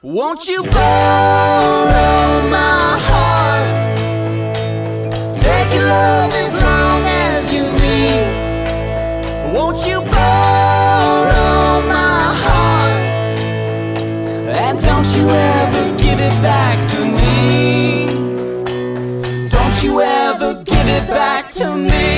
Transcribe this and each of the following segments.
Won't you borrow my heart? Take your love as long as you need. Won't you borrow my heart? And don't you ever give it back to me. Don't you ever give it back to me.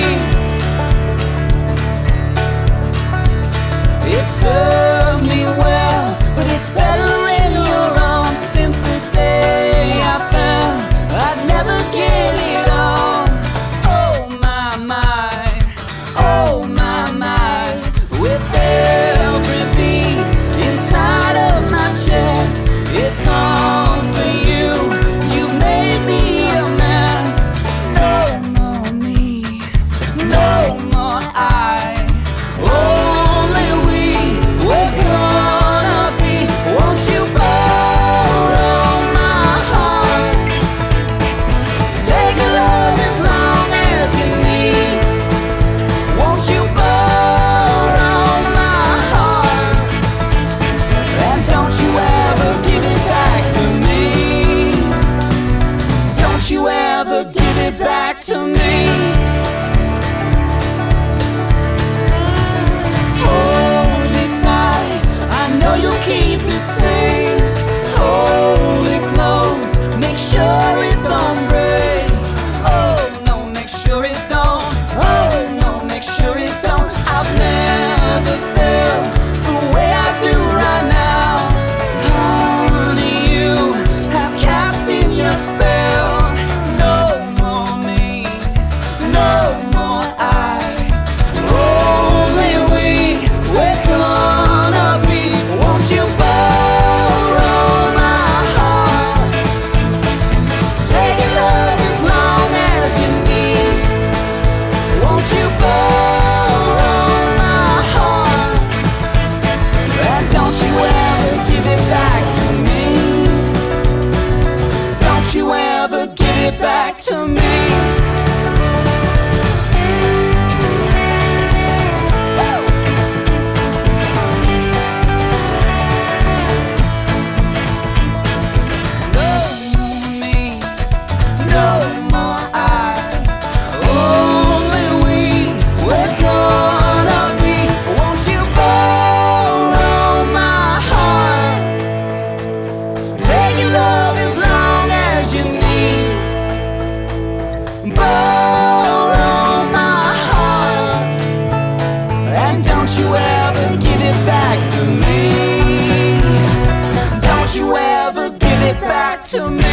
It served me well, but it's better in your arms. Since the day I fell, I'd never get it all. Oh my, my, oh my, my. With every beat inside of my chest, it's all for you. You made me a mess. No more me, no more I. Only we were gonna be. Won't you borrow my heart? Take your love as long as you need. Won't you borrow my heart? And don't you ever give it back to me. Don't you ever give it back to me. Hold it tight, I know you'll keep it safe. Hold it close, make sure it don't break. Oh no, make sure it don't. Oh no, make sure it don't. I've never felt the way I do right now. Honey, you have cast in your spell. No more me, no more I. Only we're gonna be. Won't you borrow my heart? Take your love as long as you need. Won't you borrow my heart? And don't you ever give it back to me. Don't you ever give it back to me. No more me, no more I. Only we're gonna be. Won't you borrow my heart? Take your love as long as you need. Borrow my heart. And don't you ever give it back to me. Don't you ever give it back to me.